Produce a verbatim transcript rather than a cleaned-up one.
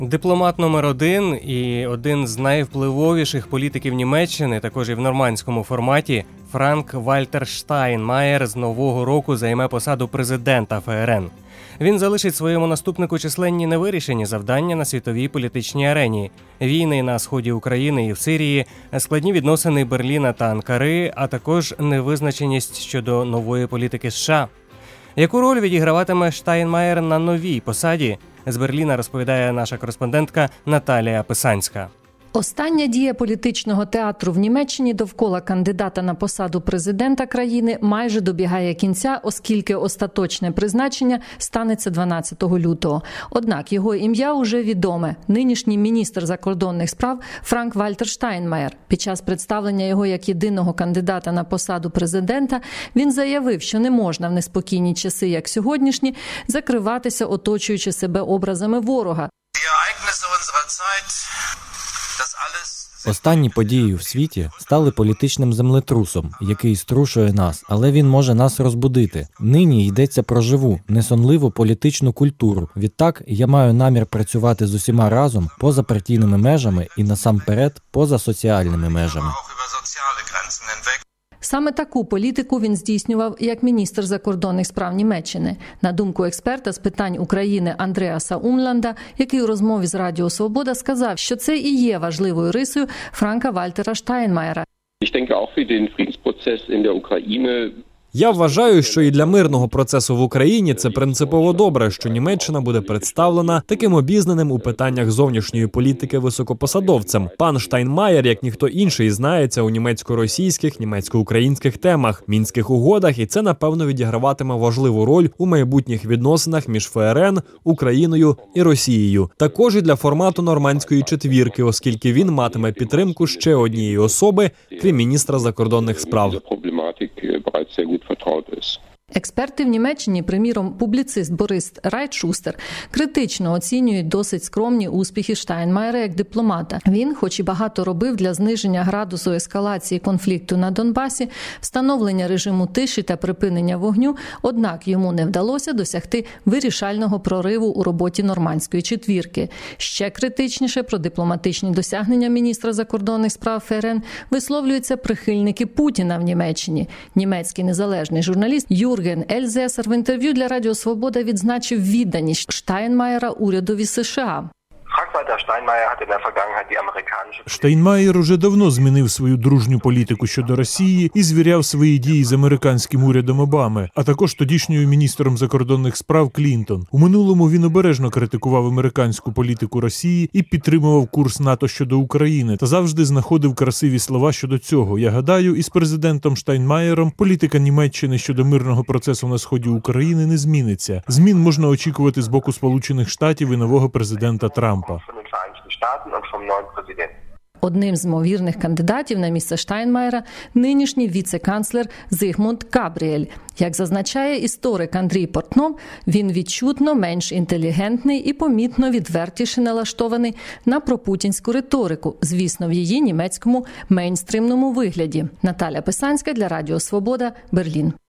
Дипломат номер один і один з найвпливовіших політиків Німеччини, також і в нормандському форматі, Франк-Вальтер Штайнмаєр з нового року займе посаду президента ФРН. Він залишить своєму наступнику численні невирішені завдання на світовій політичній арені: війни на сході України і в Сирії, складні відносини Берліна та Анкари, а також невизначеність щодо нової політики США. Яку роль відіграватиме Штайнмаєр на новій посаді? З Берліна розповідає наша кореспондентка Наталія Писанська. Остання дія політичного театру в Німеччині довкола кандидата на посаду президента країни майже добігає кінця, оскільки остаточне призначення станеться дванадцятого лютого. Однак його ім'я уже відоме. Нинішній міністр закордонних справ Франк-Вальтер Штайнмаєр. Під час представлення його як єдиного кандидата на посаду президента він заявив, що не можна в неспокійні часи, як сьогоднішні, закриватися, оточуючи себе образами ворога. Останні події в світі стали політичним землетрусом, який струшує нас, але він може нас розбудити. Нині йдеться про живу, несонливу політичну культуру. Відтак, я маю намір працювати з усіма разом, поза партійними межами і, насамперед, поза соціальними межами. Саме таку політику він здійснював як міністр закордонних справ Німеччини. На думку експерта з питань України Андреаса Умланда, який у розмові з Радіо Свобода сказав, що це і є важливою рисою Франка-Вальтера Штайнмаєра. Я вважаю, що і для мирного процесу в Україні це принципово добре, що Німеччина буде представлена таким обізнаним у питаннях зовнішньої політики високопосадовцем. Пан Штайнмаєр, як ніхто інший, знається у німецько-російських, німецько-українських темах, мінських угодах, і це, напевно, відіграватиме важливу роль у майбутніх відносинах між ФРН, Україною і Росією. Також і для формату нормандської четвірки, оскільки він матиме підтримку ще однієї особи, крім міністра закордонних справ. Експерти в Німеччині, приміром, публіцист Борис Райтшустер, критично оцінюють досить скромні успіхи Штайнмаєра як дипломата. Він, хоч і багато робив для зниження градусу ескалації конфлікту на Донбасі, встановлення режиму тиші та припинення вогню, однак йому не вдалося досягти вирішального прориву у роботі нормандської четвірки. Ще критичніше про дипломатичні досягнення міністра закордонних справ ФРН висловлюються прихильники Путіна в Німеччині. Німецький незалежний журналіст Юрген Ельзесер в інтерв'ю для Радіо Свобода відзначив відданість Штайнмаєра урядові США. Штайнмаєр уже давно змінив свою дружню політику щодо Росії і звіряв свої дії з американським урядом Обами, а також тодішньою міністром закордонних справ Клінтон. У минулому він обережно критикував американську політику Росії і підтримував курс НАТО щодо України, та завжди знаходив красиві слова щодо цього. Я гадаю, із президентом Штайнмаєром політика Німеччини щодо мирного процесу на сході України не зміниться. Змін можна очікувати з боку Сполучених Штатів і нового президента Трампа. Одним з ймовірних кандидатів на місце Штайнмаєра – нинішній віце-канцлер Зигмунд Габріель. Як зазначає історик Андрій Портнов, він відчутно менш інтелігентний і помітно відвертіше налаштований на пропутінську риторику, звісно, в її німецькому мейнстримному вигляді. Наталя Писанська для Радіо Свобода, Берлін.